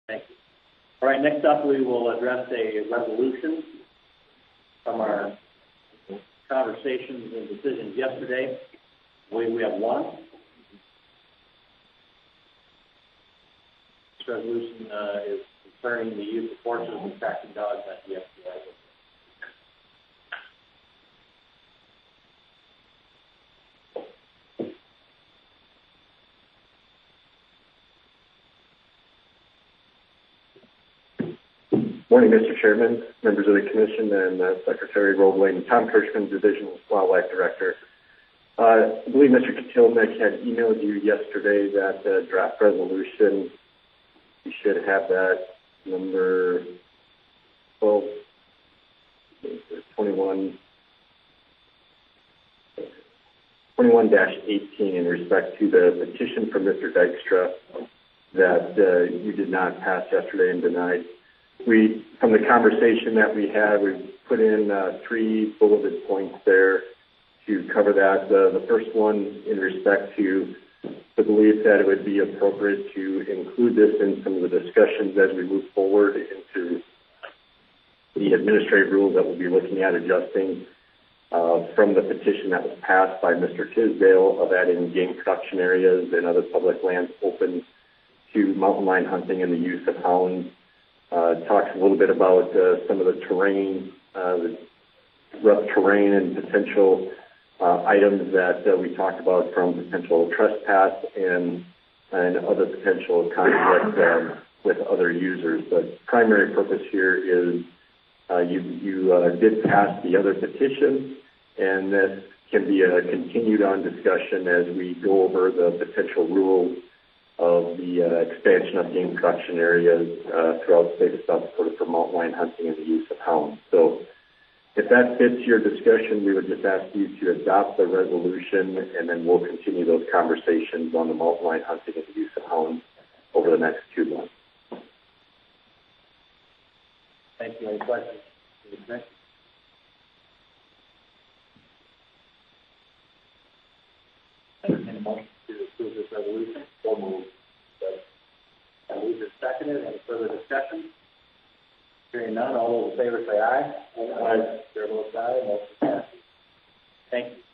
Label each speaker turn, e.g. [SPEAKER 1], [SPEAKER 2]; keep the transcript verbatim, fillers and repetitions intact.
[SPEAKER 1] Thank you. All right, next up we will address a resolution from our conversations and decisions yesterday. We, we have one. This resolution uh, is concerning the use of horses and tracking dogs at the F B I.
[SPEAKER 2] Morning, Mister Chairman, members of the Commission, and uh, Secretary Robley and Tom Kirschman, Division Wildlife Director. Uh, I believe Mister Katilnik had emailed you yesterday that uh, draft resolution. You should have that number twelve, twenty-one, twenty-one dash eighteen in respect to the petition from Mister Dykstra that uh, you did not pass yesterday and denied. We, from the conversation that we had, we put in uh, three bulleted points there to cover that. Uh, the first one in respect to the belief that it would be appropriate to include this in some of the discussions as we move forward into the administrative rules that we'll be looking at adjusting uh, from the petition that was passed by Mister Tisdale of adding game production areas and other public lands open to mountain lion hunting and the use of hounds. Uh, talks a little bit about uh, some of the terrain, uh, the rough terrain and potential uh, items that uh, we talked about from potential trespass and and other potential conflict um, with other users. The primary purpose here is uh, you, you uh, did pass the other petition, and this can be a continued on discussion as we go over the potential rules of the uh, expansion of game production areas uh, throughout the state of South Dakota for mountain lion hunting and the use of hounds. So if that fits your discussion, we would just ask you to adopt the resolution, and then we'll continue those conversations on the mountain lion hunting and the use of hounds over the next two months.
[SPEAKER 1] Thank you. Any questions? Any motion to approve this resolution? So moved. And moved and seconded. Any further discussion? Hearing none, all those in favor say aye. Aye. Chair votes aye. Motion passes. Thank you.